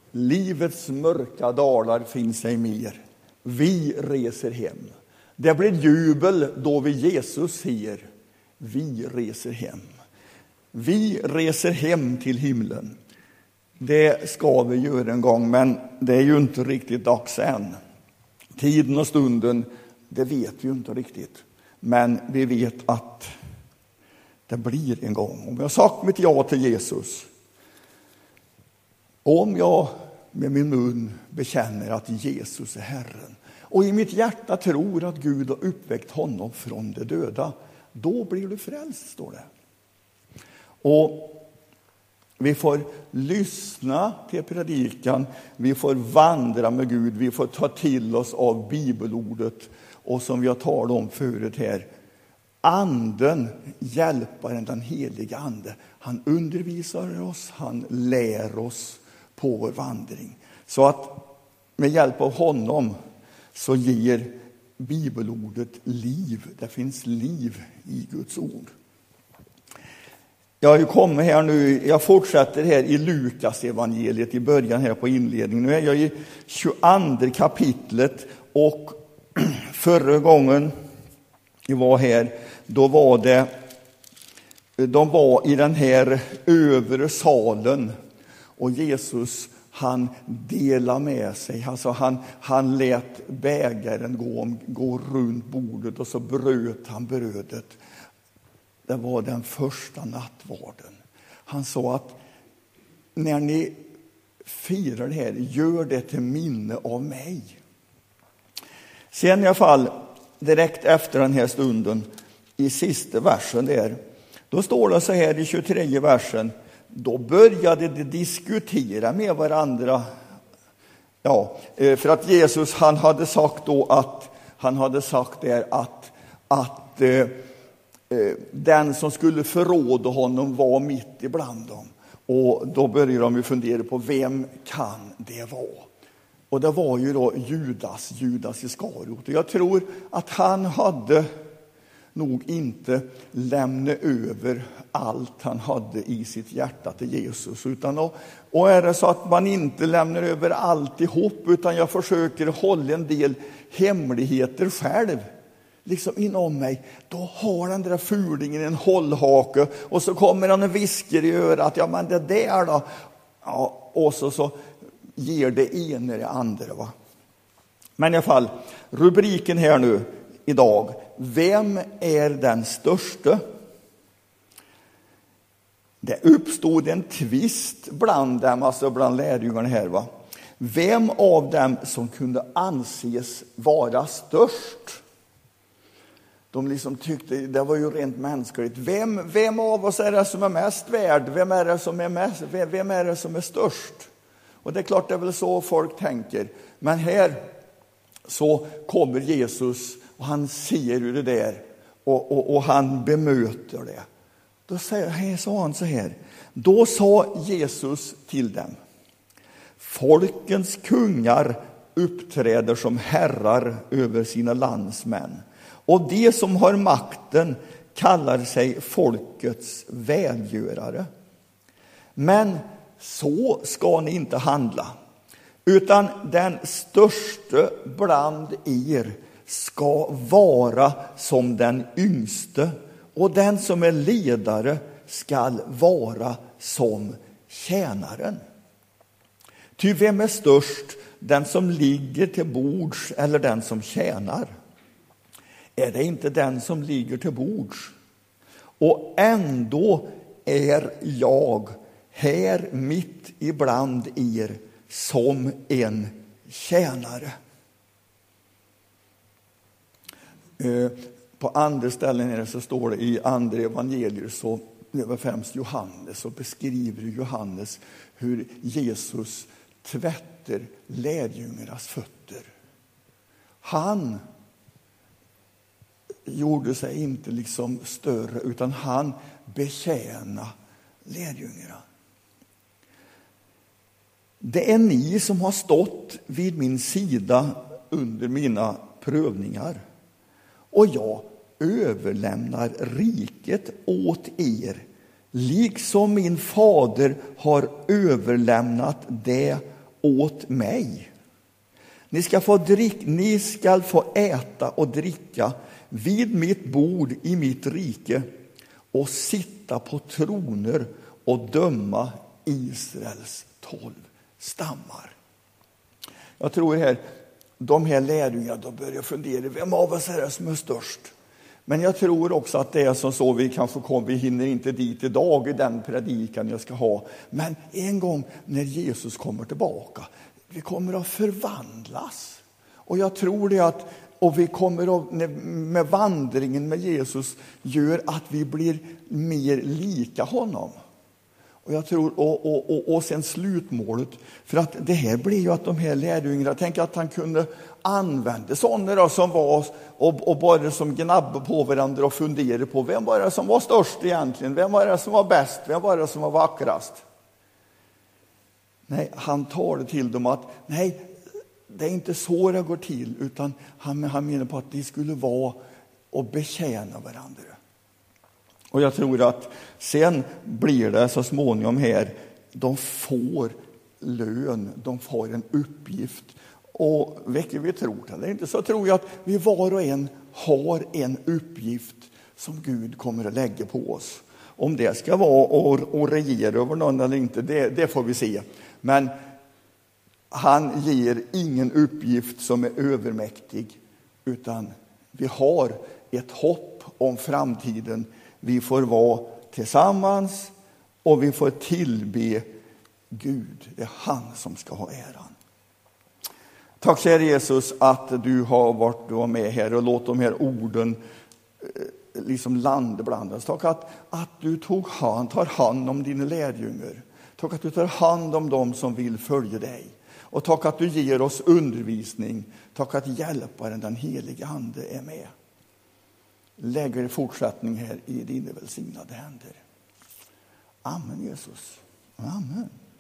livets mörka dalar finns ej mer. Vi reser hem. Det blir jubel då vi Jesus ser. Vi reser hem. Vi reser hem till himlen. Det ska vi göra en gång, men det är ju inte riktigt dags än. Tiden och stunden, det vet vi ju inte riktigt. Men vi vet att det blir en gång. Om jag har sagt mitt ja till Jesus, om jag med min mun bekänner att Jesus är Herren och i mitt hjärta tror att Gud har uppväckt honom från de döda, då blir du frälst, står det. Och vi får lyssna till predikan, vi får vandra med Gud, vi får ta till oss av bibelordet. Och som vi har talat om förut här, anden, hjälparen, den heliga ande, han undervisar oss, han lär oss på vår vandring. Så att med hjälp av honom så ger bibelordet liv. Det finns liv i Guds ord. Jag har ju kommit här nu, jag fortsätter här i Lukas evangeliet i början här på inledningen. Nu är jag i 22 kapitlet och förra gången jag var här, då var det, de var i den här övre salen och Jesus, han delade med sig. Alltså han lät bägaren gå runt bordet och så bröt han brödet. Det var den första nattvarden. Han sa att när ni firar det här, gör det till minne av mig. Sen i alla fall, direkt efter den här stunden, i sista versen där, då står det så här i 23 versen, då började de diskutera med varandra. Ja, för att Jesus, han hade sagt då att, han hade sagt där att den som skulle förråda honom var mitt ibland dem. Och då började de ju fundera på vem kan det vara? Och det var ju då Judas Iskariot. Och jag tror att han hade nog inte lämnat över allt han hade i sitt hjärta till Jesus. Och är det så att man inte lämnar över alltihop, utan jag försöker hålla en del hemligheter själv, liksom inom mig, då har den där fulingen en hållhake och så kommer han och viskar i örat, ja men det där då, ja, och så ger det ena det andra, va. Men i alla fall, rubriken här nu idag, vem är den störste? Det uppstod en tvist bland dem, alltså bland lärjungarna här, va. Vem av dem som kunde anses vara störst? De liksom tyckte, det var ju rent mänskligt. Vem av oss är det som är mest värd? Vem är det som är störst? Och det är klart, det är väl så folk tänker. Men här så kommer Jesus och han ser ju det där och han bemöter det. Då sa han så här. Då sa Jesus till dem: folkens kungar uppträder som herrar över sina landsmän. Och de som har makten kallar sig folkets välgörare. Men så ska ni inte handla, utan den störste bland er ska vara som den yngste, och den som är ledare ska vara som tjänaren. Ty vem är störst, den som ligger till bords eller den som tjänar? Är det inte den som ligger till bords? Och ändå är jag här mitt ibland er som en tjänare. På andra ställen här så står det i andra evangelier, så det var främst Johannes, så beskriver Johannes hur Jesus tvättar lärjungarnas fötter. Han gjorde sig inte liksom större, utan han betjänade lärjungarna. Det är ni som har stått vid min sida under mina prövningar, och jag överlämnar riket åt er, liksom min fader har överlämnat det åt mig. Ni ska få äta och dricka vid mitt bord i mitt rike och sitta på troner och döma Israels 12 stammar. Jag tror här, de här lärjungarna, de börjar fundera, vem av oss är det som är störst? Men jag tror också att det är som så, vi hinner inte dit idag i den predikan jag ska ha. Men en gång när Jesus kommer tillbaka, vi kommer att förvandlas. Och jag tror det att, och vi kommer att, med vandringen med Jesus, gör att vi blir mer lika honom. Och jag tror, och sen slutmålet, för att det här blir ju att de här lärjungarna, tänk att han kunde använda sådana då, som var och bara som gnabbade på varandra och funderade på vem var det som var störst egentligen, vem var det som var bäst, vem var det som var vackrast. Nej, han talade till dem att nej, det är inte så det går till, utan han menar på att de skulle vara och betjäna varandra. Och jag tror att sen blir det så småningom här, de får lön, de får en uppgift. Och vilket vi tror eller inte, så tror jag att vi var och en har en uppgift som Gud kommer att lägga på oss. Om det ska vara att regera över någon eller inte, det får vi se. Men han ger ingen uppgift som är övermäktig, utan vi har ett hopp om framtiden. Vi får vara tillsammans och vi får tillbe Gud. Det är han som ska ha äran. Tack kära Jesus att du har varit med här och låt de här orden liksom landa bland oss. Tack att du tar hand om dina lärjungar. Tack att du tar hand om dem som vill följa dig. Och tack att du ger oss undervisning. Tack att hjälparen, den helige ande, är med. Lägger fortsättning här i dina välsignade händer. Amen Jesus. Amen.